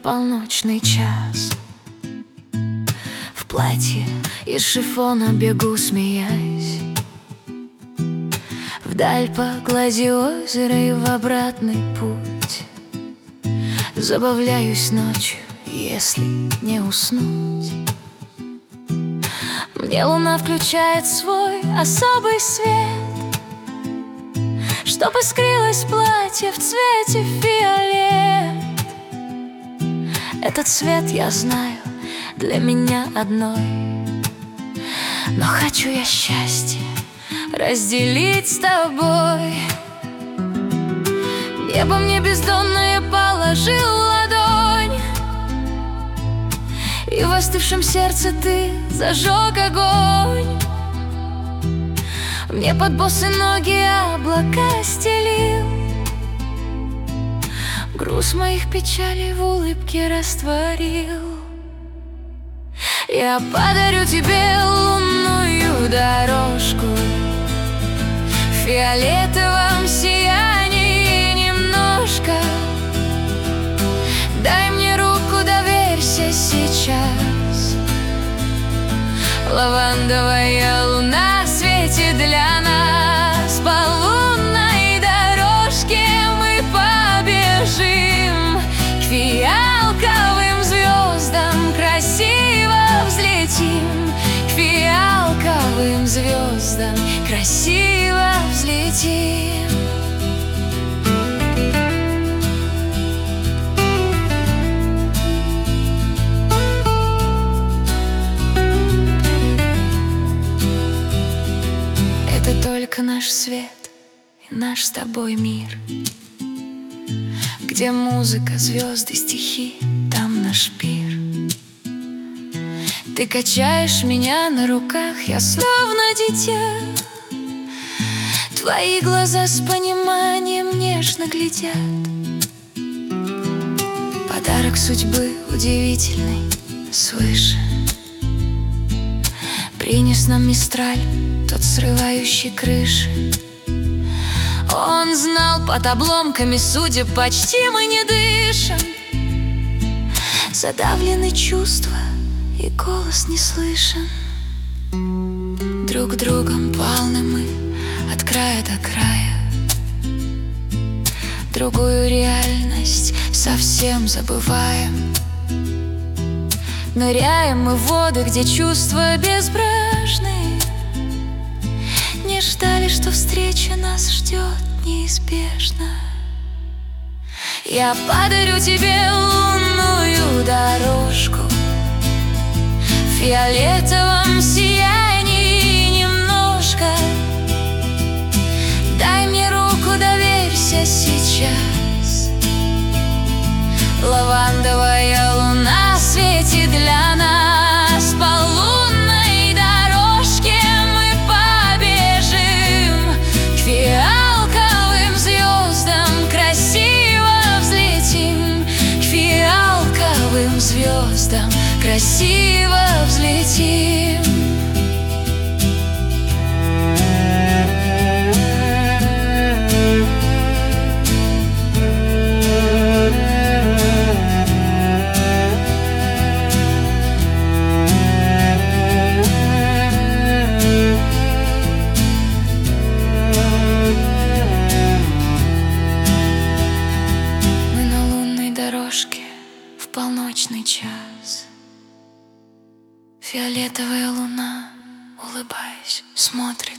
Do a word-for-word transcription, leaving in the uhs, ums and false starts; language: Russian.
полночный час. В платье из шифона бегу, смеясь, вдаль по глади озера и в обратный путь. Забавляюсь ночью, если не уснуть. Мне луна включает свой особый свет, чтоб искрилось платье в цвете фиолет. Этот цвет, я знаю, для меня одной, но хочу я счастье разделить с тобой. Небо мне бездонное положил ладонь, и в остывшем сердце ты зажег огонь. Мне под босые ноги облака стелил, груз моих печалей в улыбке растворил. Я подарю тебе лунную дорожку в фиолетовом сиянии немножко. Дай мне руку, доверься сейчас. Лавандовая луна светит для нас. По лунной дорожке мы побежим к фиалковым звездам, красиво взлетим. К фиалковым звездам красиво взлетим. Это только наш свет и наш с тобой мир, где музыка, звезды, стихи, там наш пир. Ты качаешь меня на руках, я словно дитя. Твои глаза с пониманием нежно глядят. Подарок судьбы удивительный свыше принес нам мистраль, тот срывающий крыши. Он знал, под обломками судеб почти мы не дышим. Задавлены чувства, и голос не слышен. Друг другом полны мы от края до края. Другую реальность совсем забываем. Ныряем мы в воды, где чувства безбрежны. Не ждали, что встреча нас ждет неизбежно. Я подарю тебе лунную дорожку в фиолетовом сиянии немножко. Дай мне руку, доверься сейчас. Лавандовая луна светит для нас. По лунной дорожке мы побежим к фиалковым звездам, красиво взлетим. К фиалковым звездам красиво взлетим. В полночный час фиолетовая луна, улыбаясь, смотрит